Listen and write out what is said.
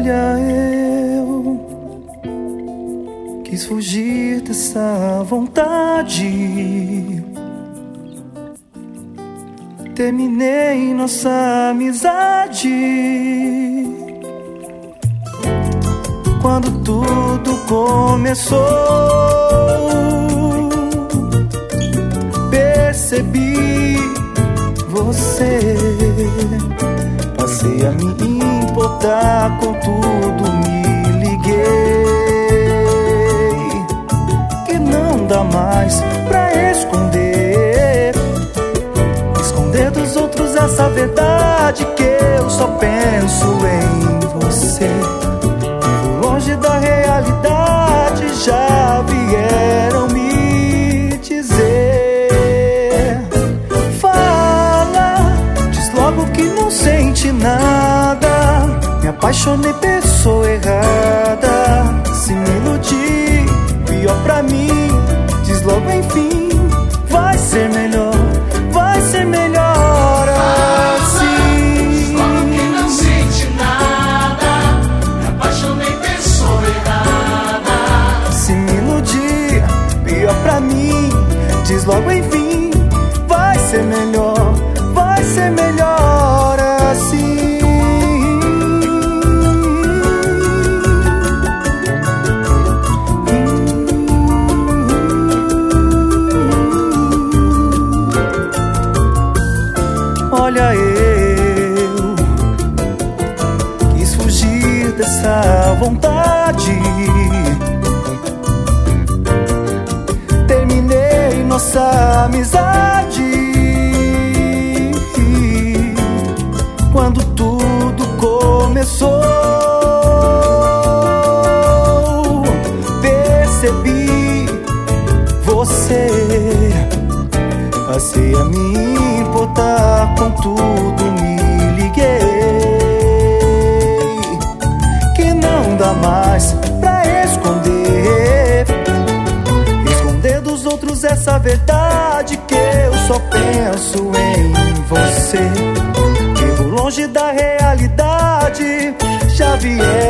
Olha, eu quis fugir dessa vontade. Terminei nossa amizade quando tudo começou. Percebi você, passei a me importar com tudo, me liguei que não dá mais pra esconder dos outros essa verdade, que eu só penso em você. Vivo longe da realidade, já vieram me dizer. Fala, diz logo que não sente nada. Me apaixonei, pessoa errada. Se me iludi, pior pra mim. Diz logo enfim, vai ser melhor. Vai ser melhor assim. Diz logo que não sente nada. Me apaixonei, pessoa errada. Se me iludir, pior pra mim. Diz logo enfim, vai ser melhor. Vai ser melhor assim. Olha, eu quis fugir dessa vontade. Terminei nossa amizade quando tudo começou. Percebi você, passei a me importar com tudo, me liguei que não dá mais pra esconder dos outros essa verdade, que eu só penso em você. Vivo longe da realidade, já vieram